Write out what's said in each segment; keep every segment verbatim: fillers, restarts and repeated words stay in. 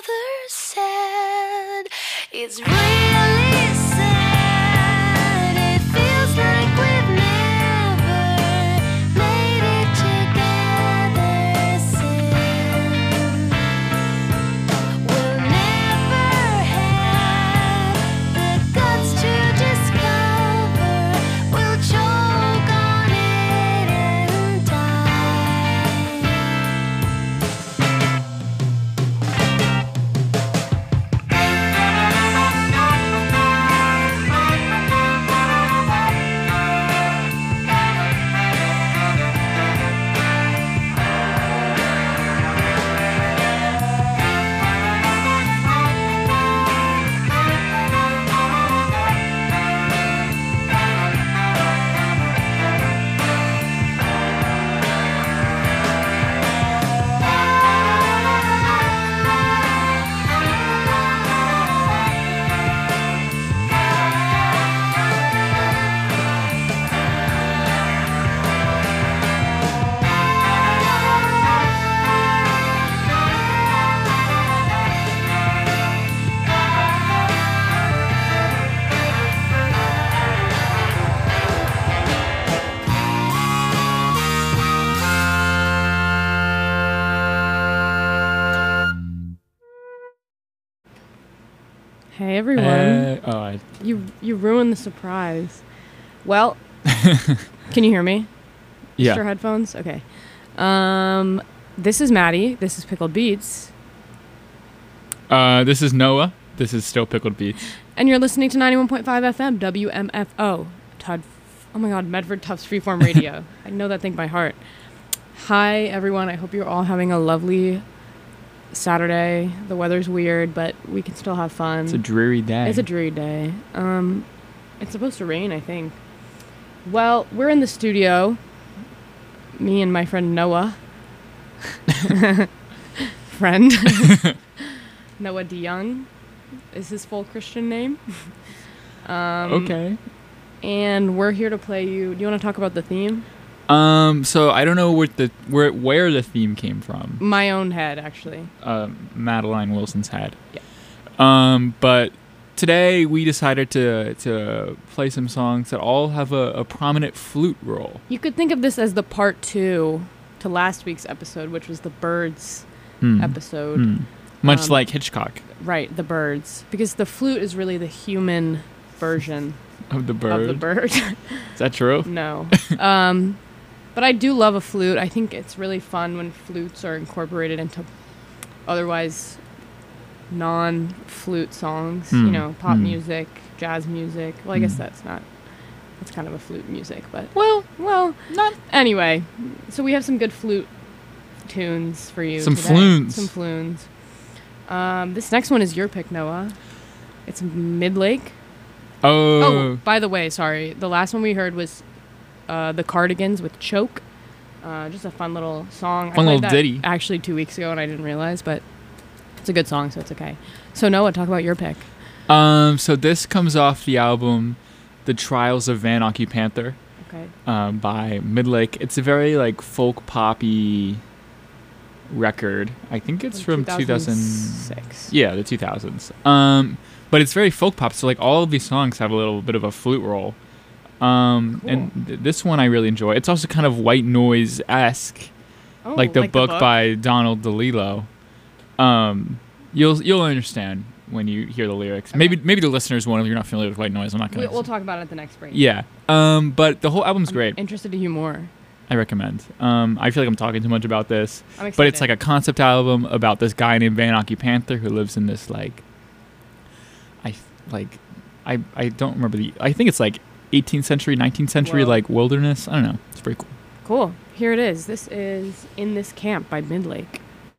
never said. It's really sad. It feels like we've never made it together since. We'll never have the guts to discover. We'll choke on it and die. Hey everyone. Uh, oh, I, You you ruined the surprise. Well, can you hear me? yeah. Mister Headphones? Okay. Um this is Maddie. This is Pickled Beats. Uh, this is Noah. This is Still Pickled Beats. And you're listening to ninety-one point five F M, W M F O. Todd Oh my god, Medford Tufts Freeform Radio. I know that thing by heart. Hi everyone. I hope you're all having a lovely Saturday. The weather's weird, but we can still have fun. It's a dreary day. It's a dreary day. Um, it's supposed to rain, I think. Well, we're in the studio. Me and my friend Noah. friend. Noah DeYoung is his full Christian name. um, okay. And we're here to play you. Do you want to talk about the theme? Um, so I don't know what the where where the theme came from. My own head, actually. Uh, Madeline Wilson's head. Yeah. Um, but today we decided to to play some songs that all have a, a prominent flute role. You could think of this as the part two to last week's episode, which was the birds Hmm. episode. Hmm. Much Um, like Hitchcock Right, the birds. Because the flute is really the human version of the bird. of the bird. Is that true? No. um, but I do love a flute. I think it's really fun when flutes are incorporated into otherwise non-flute songs. Hmm. You know, pop Hmm. music, jazz music. Well, I guess Hmm. that's not... That's kind of a flute music, but... Well, Well, not anyway. So we have some good flute tunes for you Some today. floons. Some floons. Um, this next one is your pick, Noah. It's Midlake. Oh. Oh, by the way, sorry. The last one we heard was uh, The Cardigans with Choke. Uh, just a fun little song. Fun I little played that ditty. actually two weeks ago and I didn't realize, but it's a good song, so it's okay. So Noah, talk about your pick. Um, so this comes off the album The Trials of Van Occupanther Okay. um, by Midlake. It's a very like folk poppy record. I think it's from two thousand six. Yeah, the two thousands. Um, but it's very folk pop. So like all of these songs have a little bit of a flute roll. Um, Cool. and th- this one I really enjoy. It's also kind of white noise esque, Oh, like the book by Donald DeLillo. Um, you'll you'll understand when you hear the lyrics. Okay. Maybe maybe the listeners won't if you're not familiar with white noise. I'm not We, gonna. we'll talk about it at the next break. Yeah. Um, but the whole album's I'm great. interested to hear more. I recommend. Um, I feel like I'm talking too much about this, I'm excited. but it's like a concept album about this guy named Van Occupanther who lives in this like, I th- like, I I don't remember the. I think it's like eighteenth century, nineteenth century Whoa. like wilderness. I don't know. It's pretty cool. Cool. Here it is. This is In This Camp by Midlake.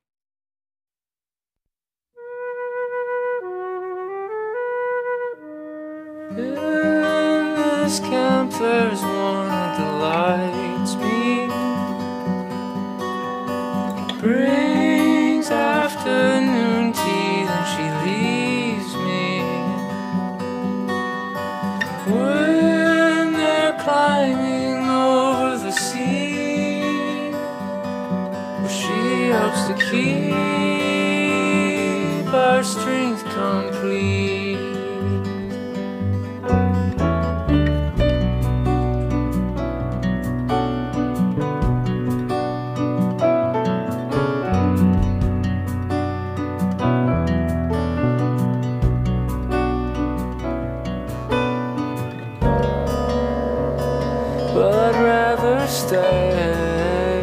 In this camp there's one that delights me, brings afternoon tea, then she leaves me. When they're climbing over the sea, well, she helps to keep our strength complete. But I'd rather stay,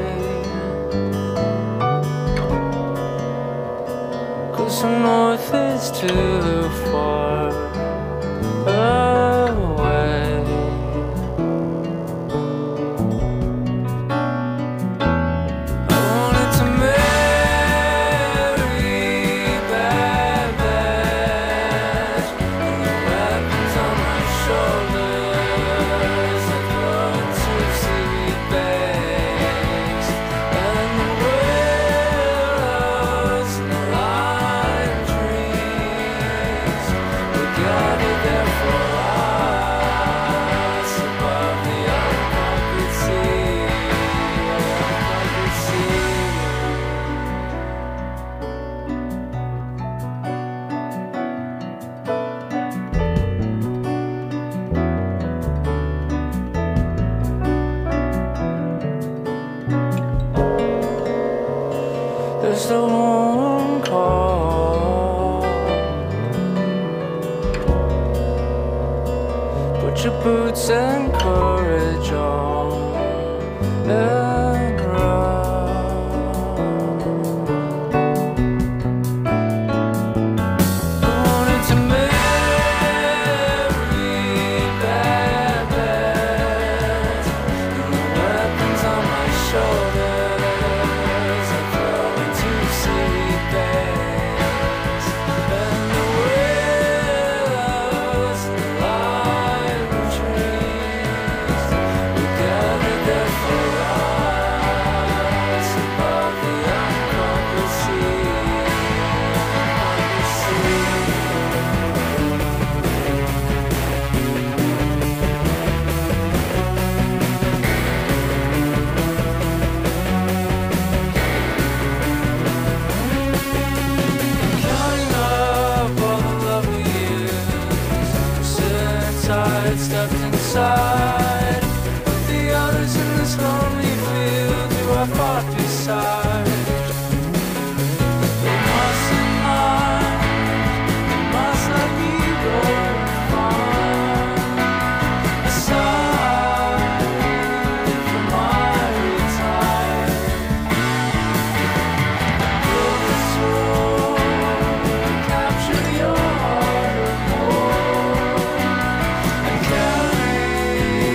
'cause the north is too far away. I wanted to marry bad bad, and the weapons on my shoulders are growing too sweet bakes, and the willows and the lime trees were gathered there for us above the unconquered sea, unconquered sea. There's the one call. Put your boots and courage on and run. I wanted to marry bad bad, and the weapons on my shoulders are growing too sweet bakes, and the willows and the lime trees were gathered there for us above the unconquered sea, unconquered sea. Counting up all the lovely years since I had stepped inside with the others in this lonely field who I fought beside. They mustn't mind, they must let me go and find a side for my retire. Build this road, capture your heart or more, and carry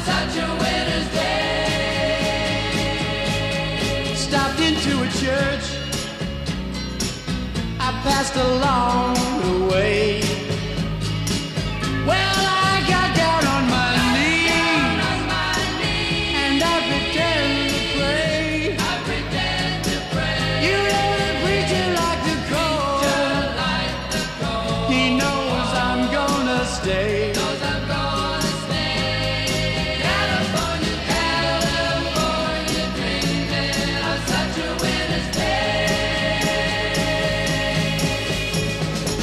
such a winter's day. Stopped into a church I passed along the way. Well, I got down on my knees and I pretend to pray. I pretend to pray. You know the preacher like the cold. Like the cold. He knows I'm gonna stay. Knows I'm gonna stay. California, California, dreaming of such a winter's day.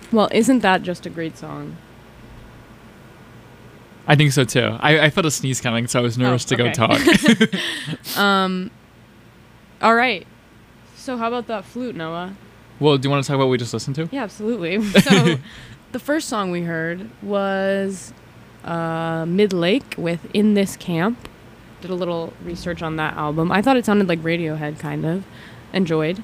Well, isn't that just a great song? I think so too. I, I felt a sneeze coming, so I was nervous Oh, to go okay. talk. Um, all right. So how about that flute, Noah? Well, do you want to talk about what we just listened to? Yeah, absolutely. So the first song we heard was uh, Mid-Lake with In This Camp. Did a little research on that album. I thought it sounded like Radiohead, kind of. Enjoyed.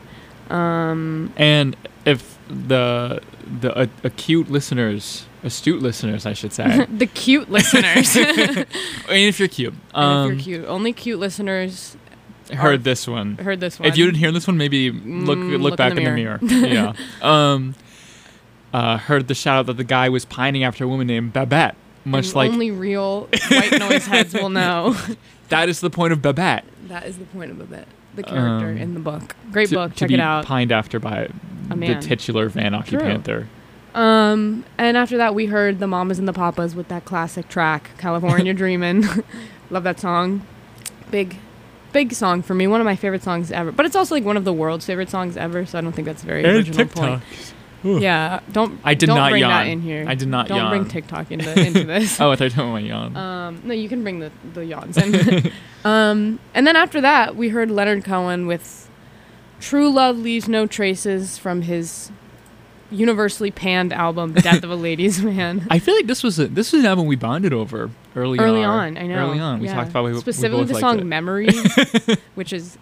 Um, And if the the uh, acute listeners, astute listeners, I should say, the cute listeners. and if you're cute, um, And if you're cute. Only cute listeners heard are- this one. heard this one. If you didn't hear this one, maybe look Mm, look look back in in the the mirror. yeah. Um, uh, heard the shout out that the guy was pining after a woman named Babette. Much And like only real white noise heads will know. that is the point of Babette. That is the point of a bit. The character Um, in the book. Great to, book. to Check be it out. pined after by A the man. titular Van Occhi True. Panther. Um, and after that, we heard the Mamas and the Papas with that classic track, California Dreamin'. Love that song. Big, big song for me. One of my favorite songs ever. But it's also like one of the world's favorite songs ever, so I don't think that's a very original point. Ooh. Yeah, don't. I did don't not bring that yawn. in here. I did not Don't yawn. bring TikTok into into this. Oh, I thought you were talking about yawn. Um, no, you can bring the the yawns in. um, and then after that, we heard Leonard Cohen with "True Love Leaves No Traces" from his universally panned album "Death of a Ladies' Man." I feel like this was a, this was an album we bonded over early Early on. on, I know. Early on, we Yeah. talked about we, specifically we both the liked song it. "Memory," which is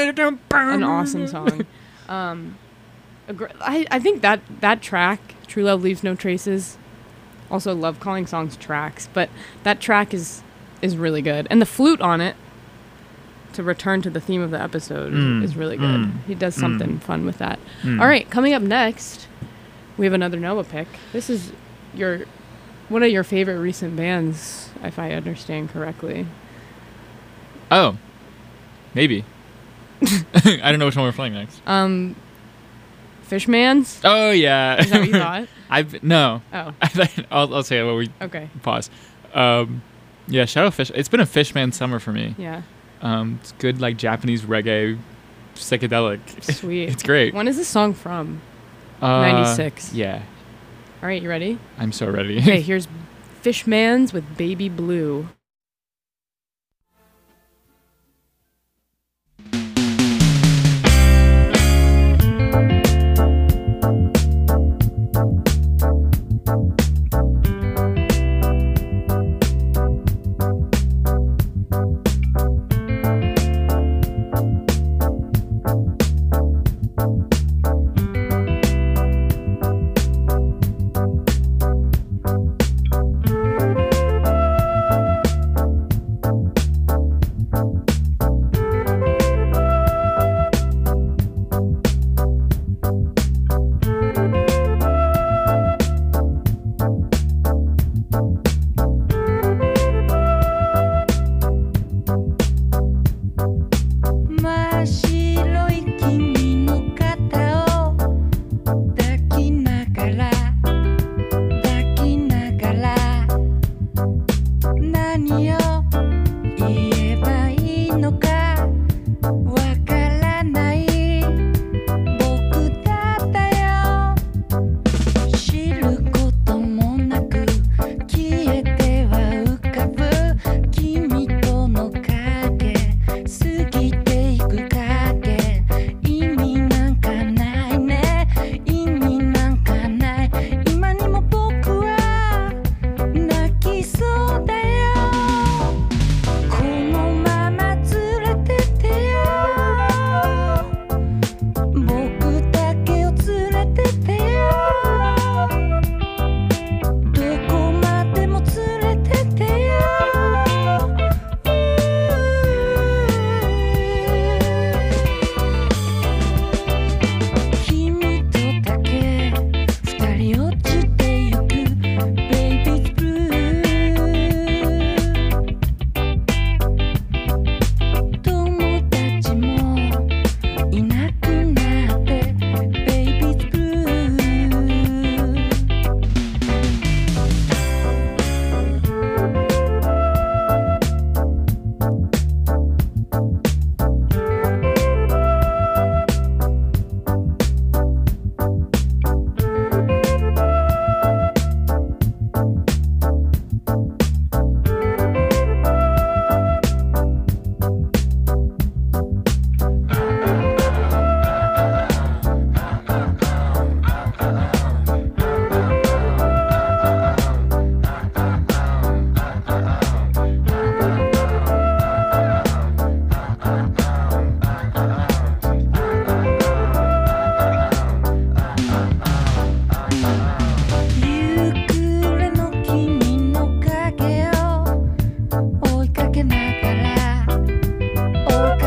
an awesome song. Um, a gr- I I think that that track, "True Love Leaves No Traces," also love calling songs tracks, but that track is is really good, and the flute on it, to return to the theme of the episode, is- Mm, is really good. mm, He does mm. something fun with that. Mm. All right, coming up next, we have another Noah pick. This is your one of your favorite recent bands, if I understand correctly. Oh, maybe. I don't know which one we're playing next. Um, Fishman's. Oh yeah. Is that what you thought? I've no. Oh, I'll I'll say it when we okay. pause. Um, yeah, Shadow Fish. It's been a Fishman summer for me. Yeah, Um, it's good like Japanese reggae, psychedelic. sweet. It's great. When is this song from? Uh, ninety-six. Yeah, All right, you ready? I'm so ready. Okay, here's Fishman's with Baby Blue.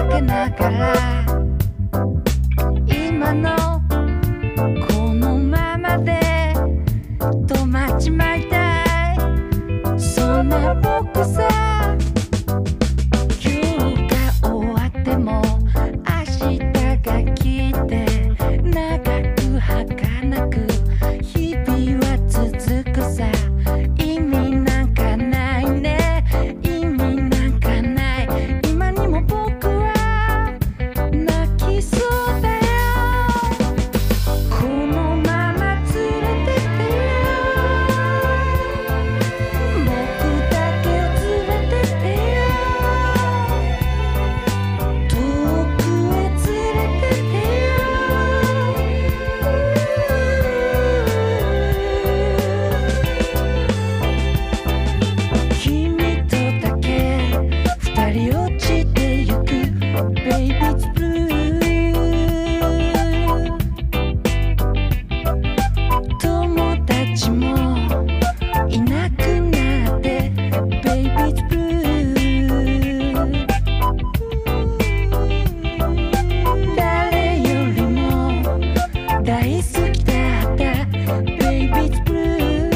けながら今のこのままで止まっちまいたいそんな僕さ今日が終わっても明日が来て長く儚く日々は続くさ意味なんかないね意味なんかない今にも僕は泣きそうだよこのまま連れてってよ僕だけを連れてってよ遠くへ連れてってよ君とだけ二人落ちてゆく Baby it's blue 友達もいなくなって Baby it's blue 誰よりも大好きだった Baby it's blue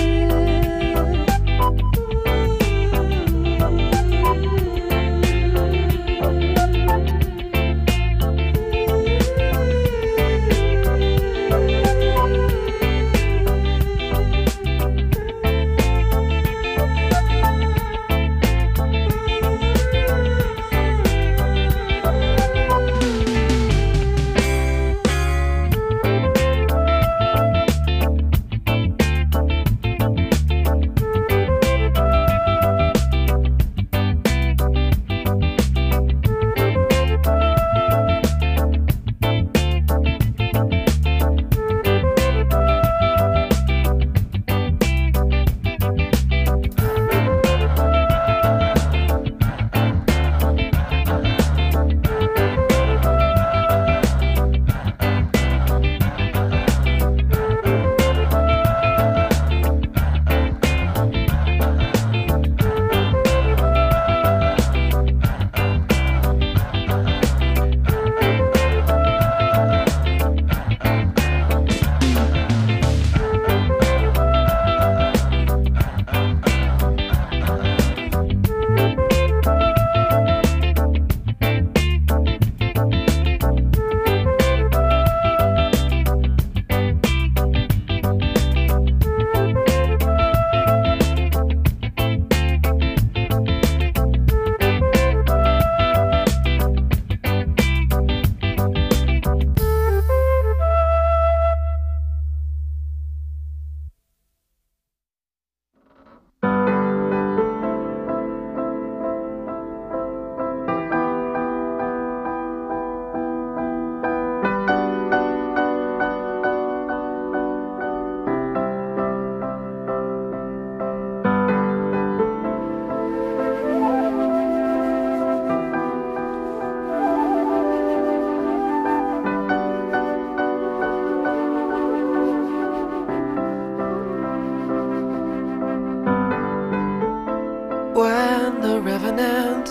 'When the revenant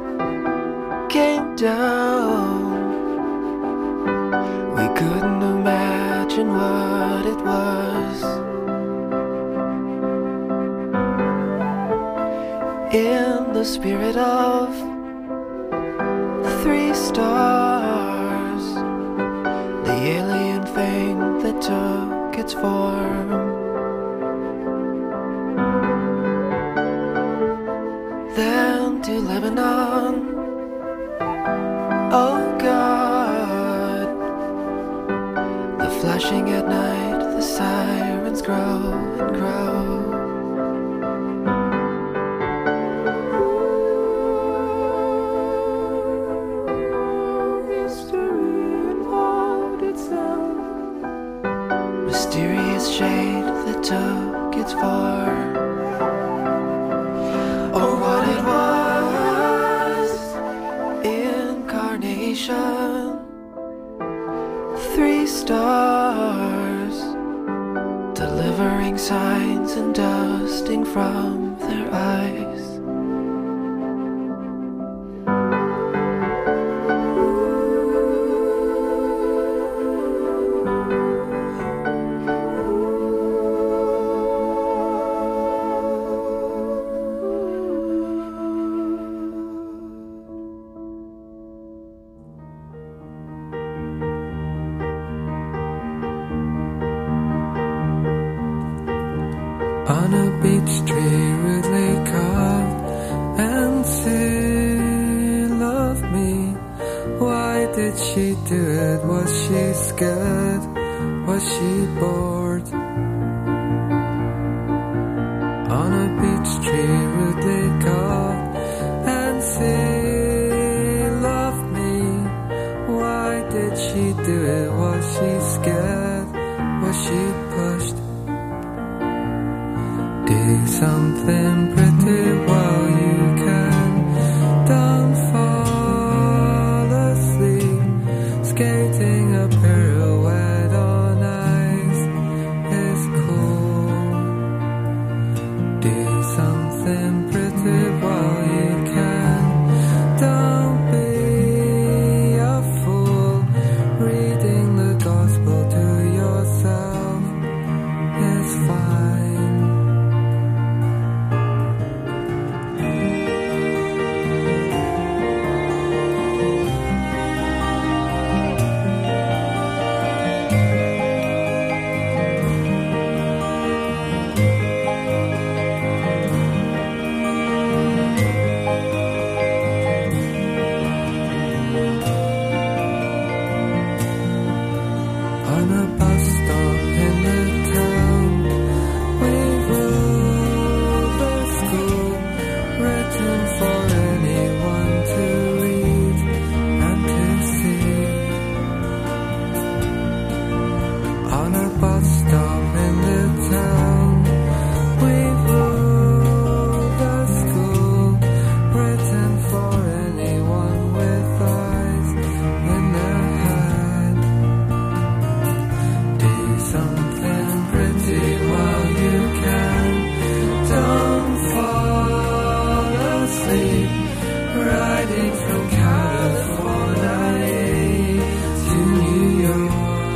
came down, we couldn't imagine what it was. In the spirit of three stars, the alien thing that took its form. Then to Lebanon, oh God, the flashing at night, the sirens grow and grow. History involved itself, mysterious shade that took its form. Or what it was, incarnation, three stars, delivering signs and dusting from their eyes. did she do it? Was she scared? Was she bored? On a beech tree rudely caught and say, love me. Why did she do it? Was she scared? Was she pushed? Do something pretty while you can. Don't fall asleep. Skating a pirouette on ice is cool. Do something pretty while you can. Don't be a fool. Reading the gospel to yourself is fine. On a bus stop in the town, we ruled the school, written for anyone to read and to see. On a bus stop in the town, we ruled the school, written for anyone with eyes in their head. Do something pretty while you can. Don't fall asleep. Riding from California to New York.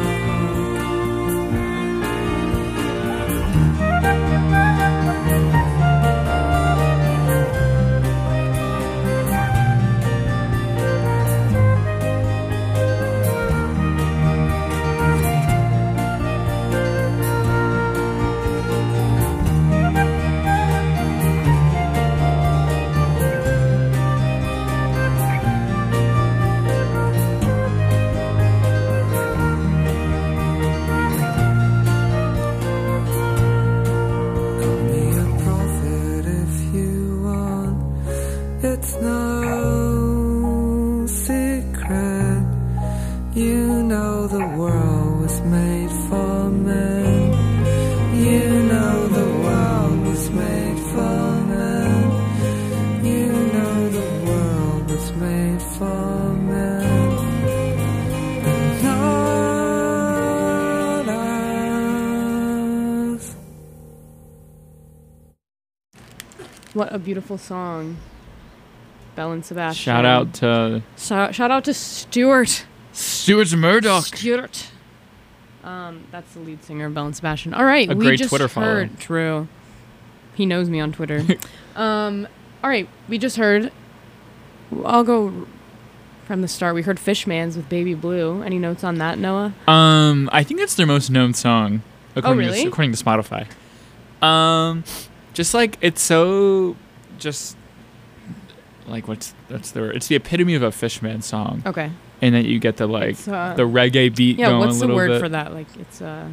Call me a prophet if you want. It's no secret. You know the world was made for men. You know the world was made for men. You know the world was made for men. Not us. What a beautiful song. Belle and Sebastian. Shout out to So, shout out to Stuart. Stuart Murdoch. Stuart. Um, that's the lead singer of Belle and Sebastian. All right, A we great just Twitter follow. heard. True. He knows me on Twitter. um, all right, we just heard. I'll go from the start. We heard Fishmans with Baby Blue. Any notes on that, Noah? Um, I think that's their most known song, according really? to according to Spotify. Um, just like it's so, just like what's that's the word? It's the epitome of a Fishman song, Okay. and then you get the like It's, uh, the reggae beat Yeah, going what's a the little word bit. for that? Like, it's uh,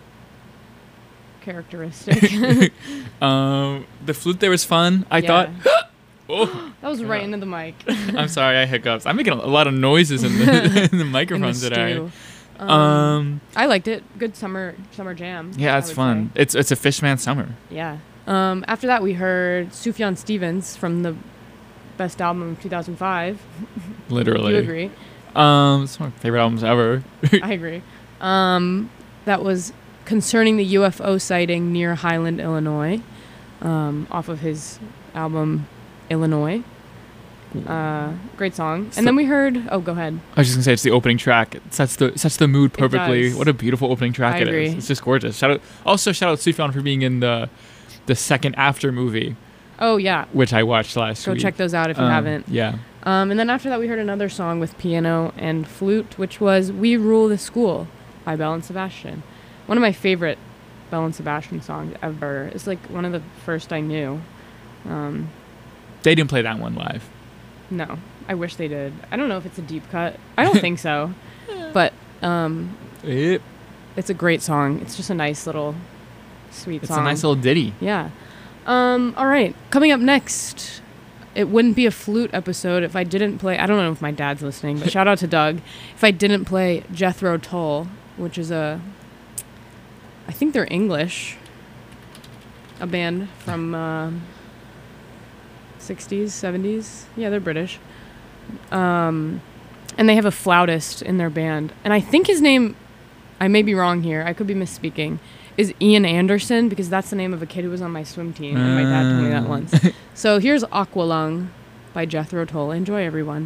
characteristic. um, the flute there was fun. I Yeah. thought. Oh, That was right Yeah. into the mic. I'm sorry, I hiccups. I'm making a, a lot of noises in the in the In the microphone today. stew. Um, Um, I liked it. Good summer summer jam. yeah, I it's would fun. say. It's it's a Fishman summer. Yeah. Um, after that, we heard Sufjan Stevens from the best album of two thousand five. Literally. You agree? Um, it's one of my favorite albums ever. I agree. Um, that was concerning the U F O sighting near Highland, Illinois, um, off of his album Illinois. Uh, great song. It's And the- then we heard. Oh, go ahead. I was just gonna say it's the opening track. It sets the sets the mood perfectly. does. What a beautiful opening track I it agree. is. It's just gorgeous. Shout out also shout out Sufjan for being in the the second After movie, Oh yeah. which I watched last Go week. check those out if you Um, haven't. Yeah. Um, and then after that, we heard another song with piano and flute, which was "We Rule the School" by Belle and Sebastian. One of my favorite Belle and Sebastian songs ever. It's like one of the first I knew. Um, They didn't play that one live. no, I wish they did. I don't know if it's a deep cut. I don't think so. But um, Yep. it's a great song. It's just a nice little sweet It's song. a nice little ditty. Yeah. Um, all right. Coming up next, it wouldn't be a flute episode if I didn't play. I don't know if my dad's listening, but shout out to Doug. If I didn't play Jethro Tull, which is a, I think they're English, a band from uh, sixties, seventies. Yeah, they're British. Um, and they have a flautist in their band. And I think his name, I may be wrong here, I could be misspeaking, is Ian Anderson, because that's the name of a kid who was on my swim team, and my dad told me that once. So here's Aqualung by Jethro Tull. Enjoy, everyone.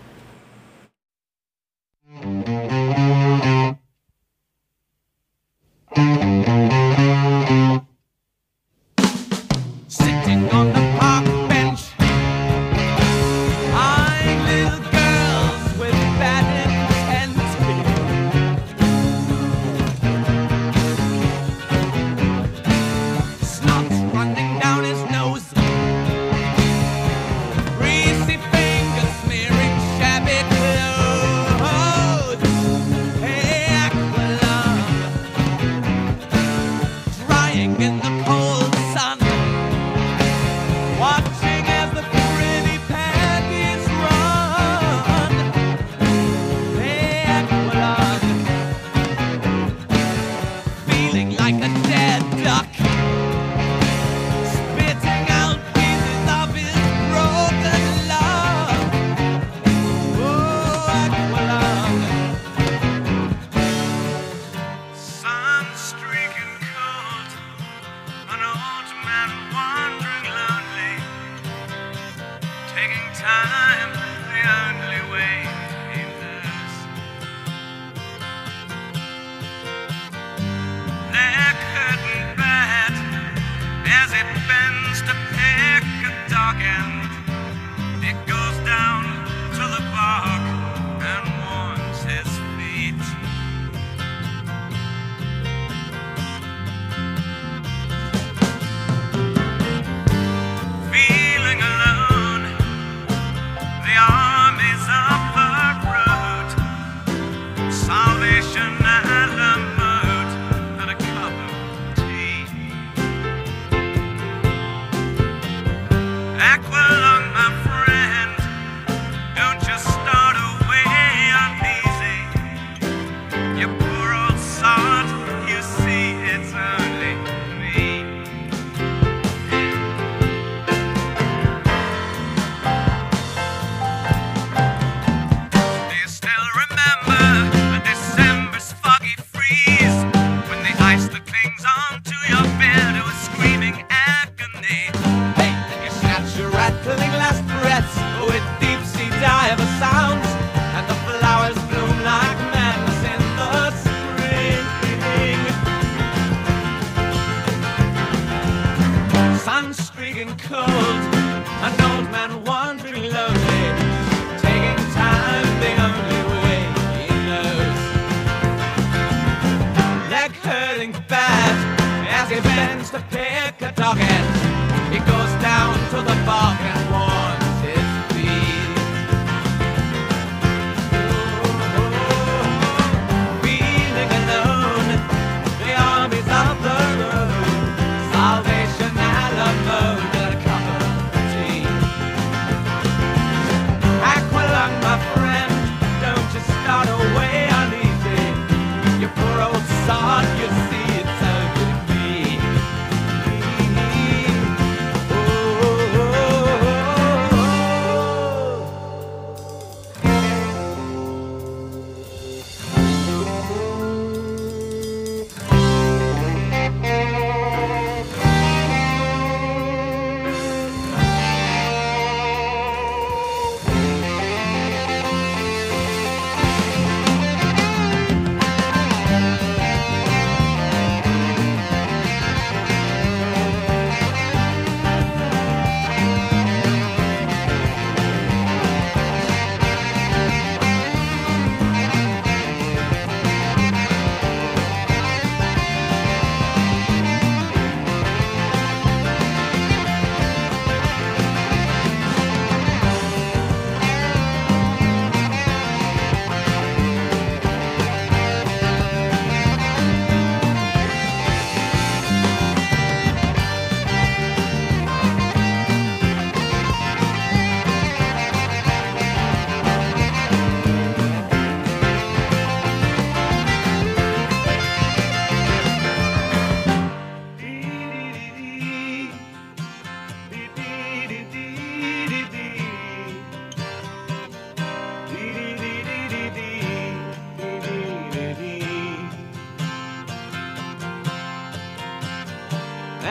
Sitting on the park bench, eyeing little girls with bad intent. Snot running down his nose, greasy fingers smearing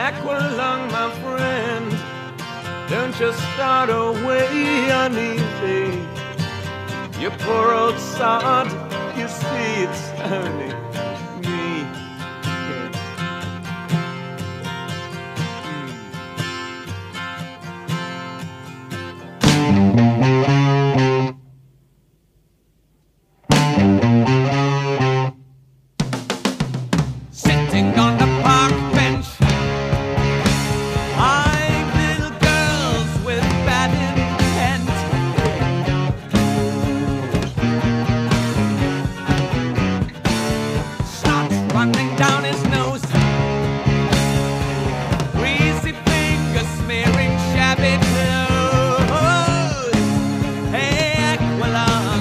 Aqualung, my friend, don't just start away uneasy. You poor old sod, you see it's only me. Sitting on the park bench, eyeing little girls with bad intent. Snot running down his nose, greasy fingers smearing shabby clothes. Hey, Aqualung,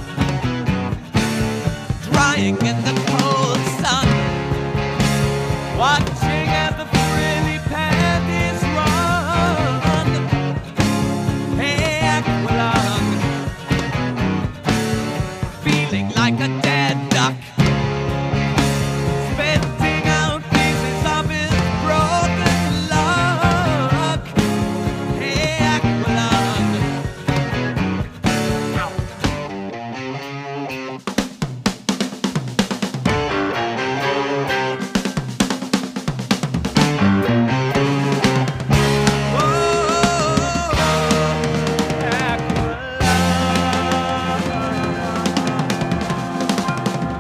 drying in the cold sun, watching as the frilly panties run. Hey, Aqualung, feeling like a dead duck, spitting out pieces of his broken luck. Hey, Aqualung. Whoa, Aqualung.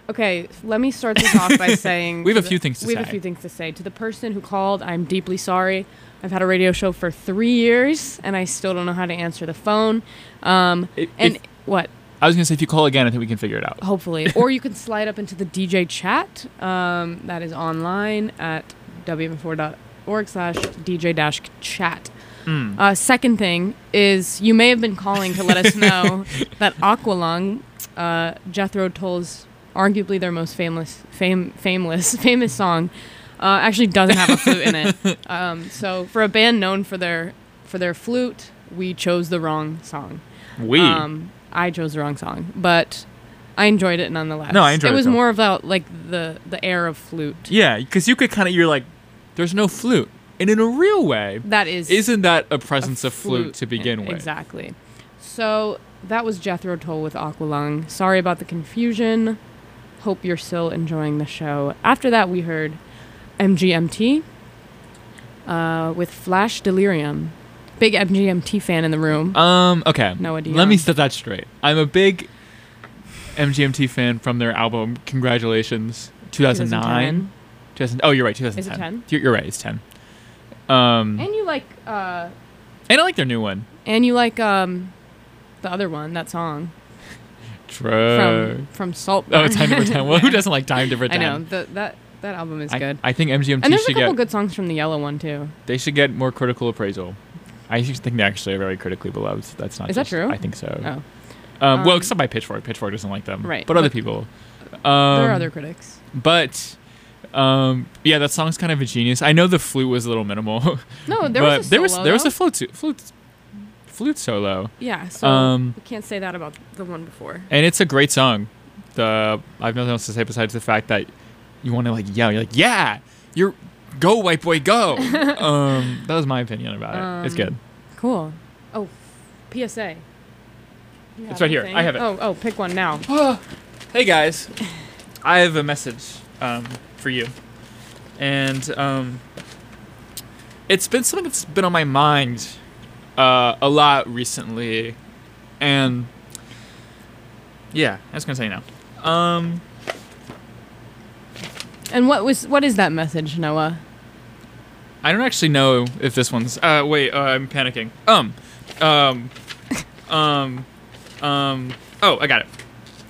Okay, let me start this off by saying We have to a few the- things to we have say. a few things to say to the person who called. I'm deeply sorry. I've had a radio show for three years and I still don't know how to answer the phone. Um, If- and if- what? I was gonna say if you call again, I think we can figure it out. Hopefully, or you can slide up into the D J chat. Um, that is online at w m f four dot org slash D J dash chat. Mm. Uh, second thing is you may have been calling to let us know that Aqualung, uh, Jethro Tull's arguably their most famous, fame, fameless, famous song, uh, actually doesn't have a flute in it. Um, so for a band known for their for their flute, we chose the wrong song. We. Um, I chose the wrong song, but I enjoyed it nonetheless. No, I enjoyed it. it was too. more about like the the air of flute. Yeah, because you could kind of you're like, there's no flute, and in a real way, That is isn't that a a presence of flute to begin with? Exactly. So that was Jethro Tull with Aqualung. Sorry about the confusion. Hope you're still enjoying the show. After that, we heard M G M T uh, with Flash Delirium. Big M G M T fan in the room. Um. Okay. Noah Dion. Let me set that straight. I'm a big M G M T fan from their album Congratulations, two thousand nine. two thousand Oh, you're right. two thousand ten. Is it ten? You're, you're right. It's ten. Um. And you like, uh, And I like their new one. and you like um, the other one, that song True. from from Salt. Oh, Time Different Time. Well, who doesn't like Time Different I Time? know the, that that album is I, good. I think M G M T And there's a should couple get. good songs from the Yellow one too. They should get more critical appraisal. I actually think they actually are very critically beloved. That's not. Is that just- true? I think so. Oh, Um, well, Um, except by Pitchfork. Pitchfork doesn't like them. Right, But other but- people. Um, there are other critics. But um, yeah, that song's kind of a genius. I know the flute was a little minimal. No, there but was a there was solo, there was though. a flute su- flute flute solo, Yeah, so um, we can't say that about the one before. and it's a great song. The I've nothing else to say besides the fact that you want to like yell. You're like, yeah, you're go white boy go. um, that was my opinion about it. It's Um, good. Cool. Oh, P S A. You It's have right here. anything? I have it. Oh, oh, pick one now. Hey guys, I have a message um, for you, and um, it's been something that's been on my mind uh, a lot recently, and yeah, I was gonna say now. Um, And what was what is that message, Noah? I don't actually know if this one's. Uh, wait, uh, I'm panicking. Um, um, um, um. Oh, I got it.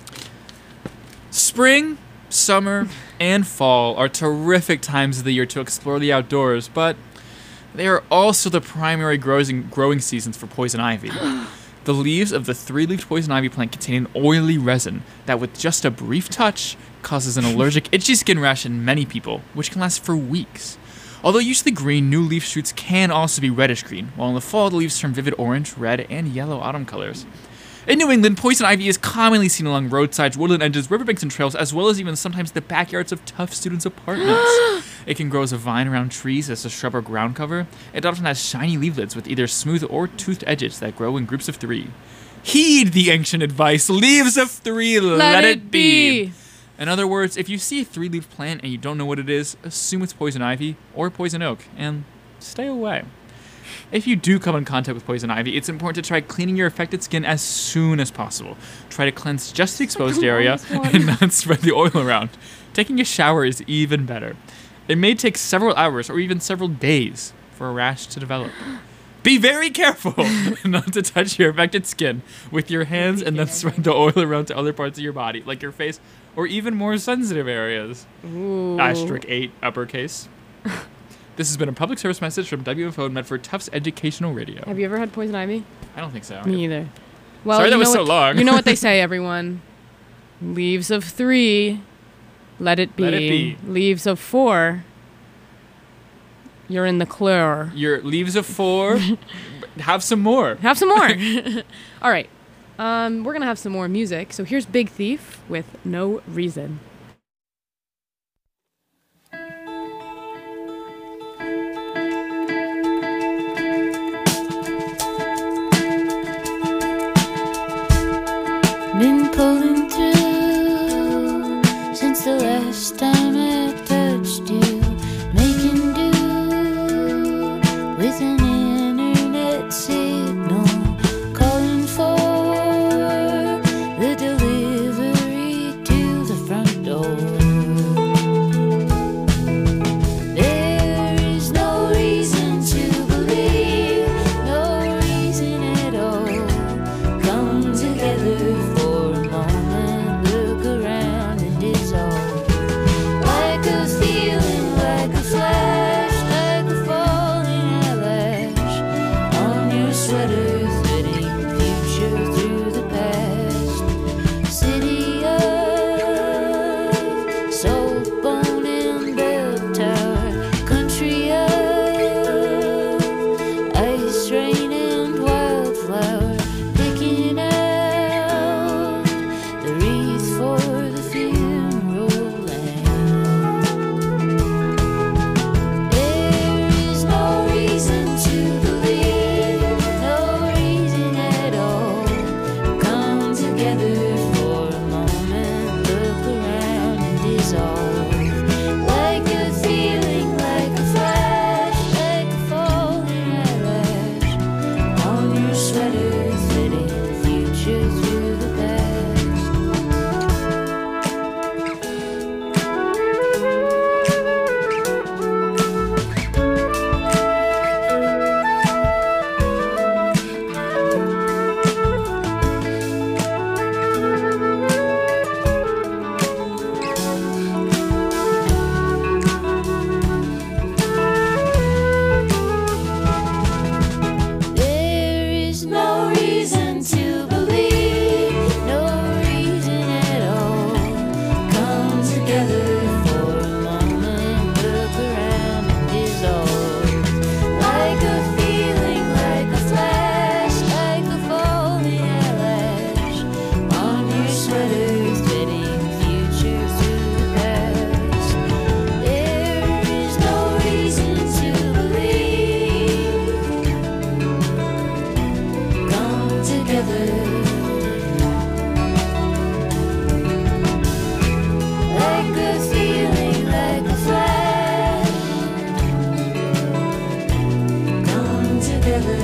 Spring, summer, and fall are terrific times of the year to explore the outdoors, but they are also the primary growing growing seasons for poison ivy. The leaves of the three-leafed poison ivy plant contain an oily resin that, with just a brief touch, causes an allergic, itchy skin rash in many people, which can last for weeks. Although usually green, new leaf shoots can also be reddish-green, while in the fall the leaves turn vivid orange, red, and yellow autumn colors. In New England, poison ivy is commonly seen along roadsides, woodland edges, riverbanks, and trails, as well as even sometimes the backyards of tough students' apartments. It can grow as a vine around trees as a shrub or ground cover. It often has shiny leaflets with either smooth or toothed edges that grow in groups of three. Heed the ancient advice, leaves of three, let, it be. In other words, if you see a three-leaf plant and you don't know what it is, assume it's poison ivy or poison oak, and stay away. If you do come in contact with poison ivy, it's important to try cleaning your affected skin as soon as possible. Try to cleanse just the exposed area and not spread the oil around. Taking a shower is even better. It may take several hours or even several days for a rash to develop. Be very careful not to touch your affected skin with your hands and then spread the oil around to other parts of your body, like your face or even more sensitive areas. Ooh. Asterisk eight, uppercase. This has been a public service message from W F O and Medford Tufts Educational Radio. Have you ever had poison ivy? I don't think so. Me either. Well, Sorry you that was know so what- long. You know what they say, everyone. Leaves of three, let it be. Let it be. Leaves of four, you're in the clear. Your leaves of four. Have some more. Have some more. All right. Um, we're going to have some more music. So here's Big Thief with No Reason. Been pulling through since the last time I touched you, making do with an internet signal, calling for the delivery to the front door. sweater, threading future through the past. City of soul, bone, and bell tower. Country of ice, rain, and wildflower. Picking out the wreath for the funeral land. There is no reason to believe, no reason at all. Come together for a moment, look around and dissolve. Like a feeling, like a flash, like a falling eyelash on your sweater, threading future through the past. There is no reason to believe, no reason at all. Come together for a moment, look around and dissolve. Like a feeling, like a flash, like a falling eyelash on your sweater, threading future through the past. There is no reason to believe. Come together. Like a feeling, like a flash. Come together.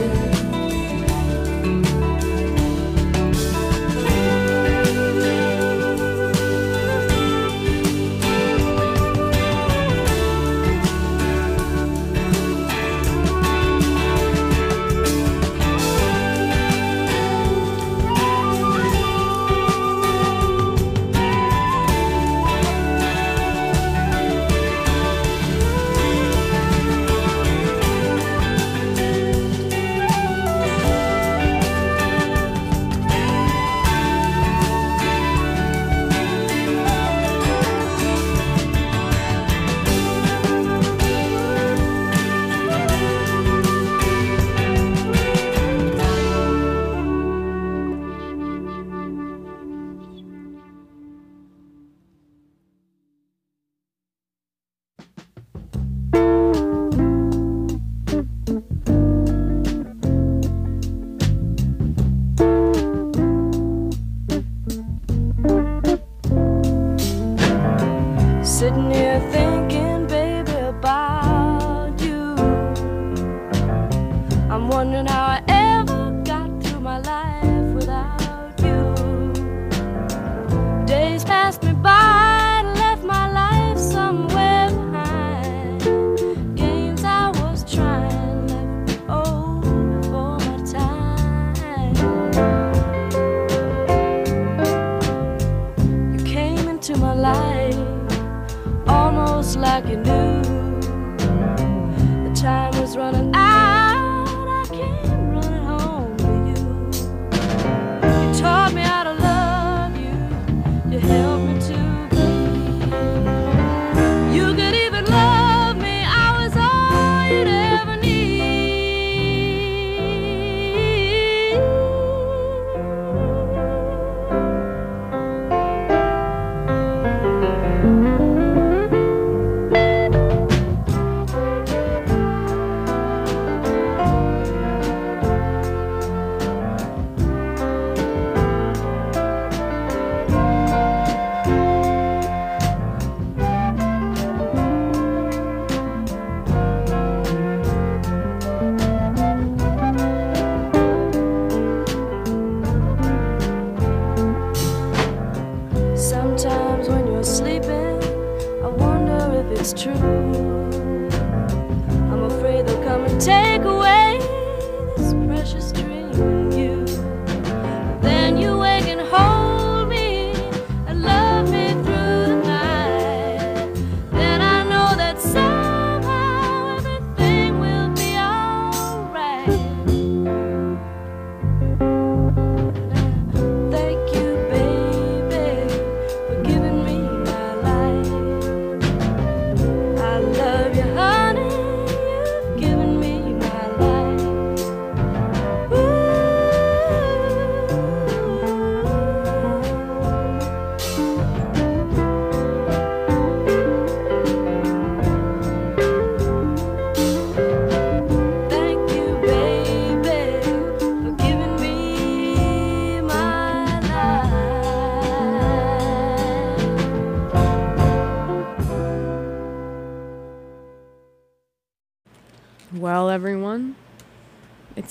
Sitting here thinking, baby, about you. I'm wondering how I ever got through my life without you. Days passed me by and left my life somewhere behind. Games I was trying left me old before my time. You came into my life almost like you knew the time was running out. I came running home to you. You taught me how to love you. You helped me to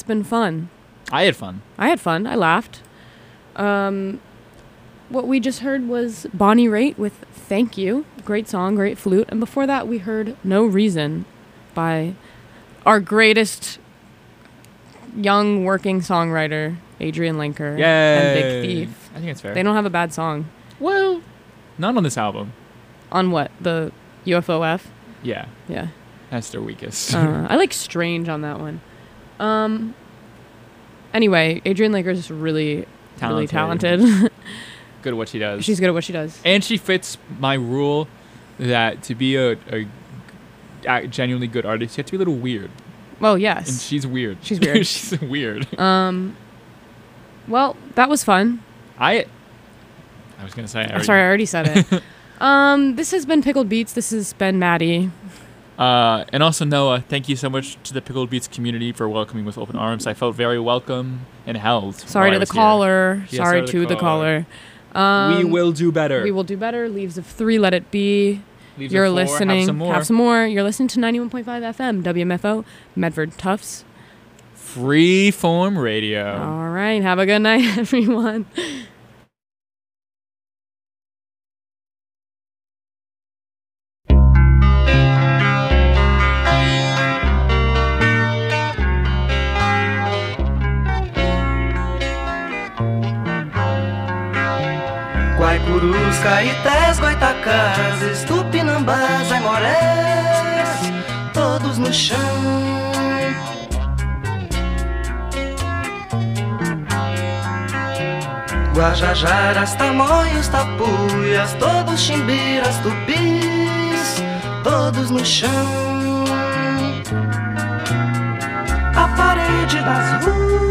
It's been fun. I had fun. I had fun. I laughed. Um, what we just heard was Bonnie Raitt with Thank You. Great song, great flute. And before that, we heard No Reason by our greatest young working songwriter, Adrian Lenker Yay. and Big Thief. I think it's fair. They don't have a bad song. Well, not on this album. On what? The U F O F? Yeah, Yeah. that's their weakest. Uh, I like Strange on that one. Um. Anyway, Adrian Lenker's really, really talented. Good at what she does. She's good at what she does. And she fits my rule that to be a, a, a genuinely good artist, you have to be a little weird. Well, yes. And she's weird. She's weird. she's weird. Um. Well, that was fun. I. I was gonna say. I I'm already, sorry, I already said it. um. This has been Pickled Beats. This has been Maddie. Uh, and also, Noah, thank you so much to the Pickled Beats community for welcoming with open arms. I felt very welcome and held. Sorry while to I the was here. caller. Yeah, sorry to the caller. Um, we will do better. We will do better. Leaves of three. Let it be. Leaves You're of four, listening. Have some more. Have some more. You're listening to ninety-one point five F M, W M F O, Medford Tufts. Freeform Radio. All right. Have a good night, everyone. Guaicurus, caetés, goitacazes, tupinambás, aimorés, todos no chão. Guajajaras, tamoios, tapuias, todos chimbiras, tupis, todos no chão. A parede das ruas